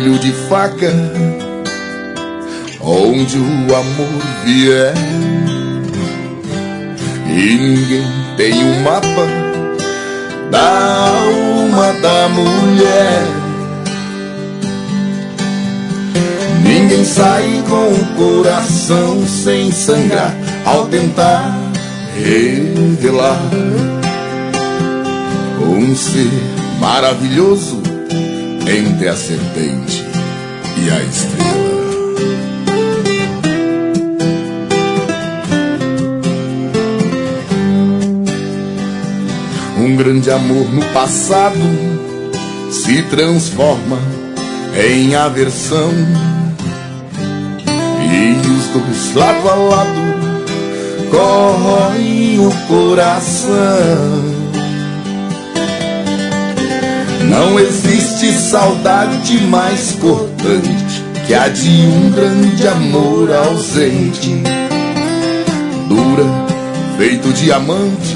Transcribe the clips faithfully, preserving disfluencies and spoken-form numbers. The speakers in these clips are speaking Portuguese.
filho de faca, onde o amor vier. E ninguém tem um mapa da alma da mulher. Ninguém sai com o coração sem sangrar ao tentar revelar um ser maravilhoso entre a serpente e a estrela. Um grande amor no passado se transforma em aversão, e os dois lado a lado corroem o coração. Não existe saudade mais cortante que a de um grande amor ausente. Dura, feito diamante,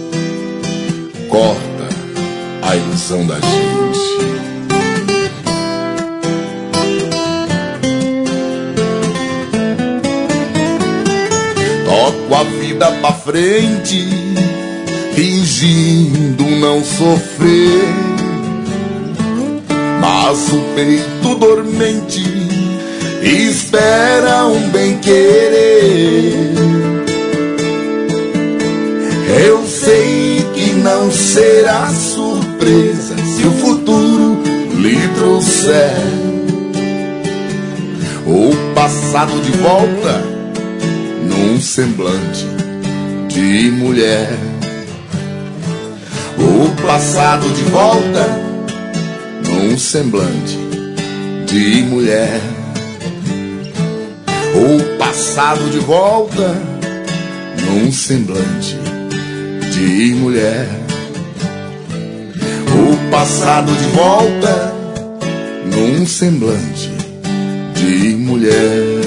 corta a ilusão da gente. Toco a vida pra frente, fingindo não sofrer, mas o peito dormente espera um bem-querer. Eu sei que não será surpresa se o futuro lhe trouxer o passado de volta num semblante de mulher. O passado de volta num semblante de mulher. O passado de volta num semblante de mulher. O passado de volta num semblante de mulher.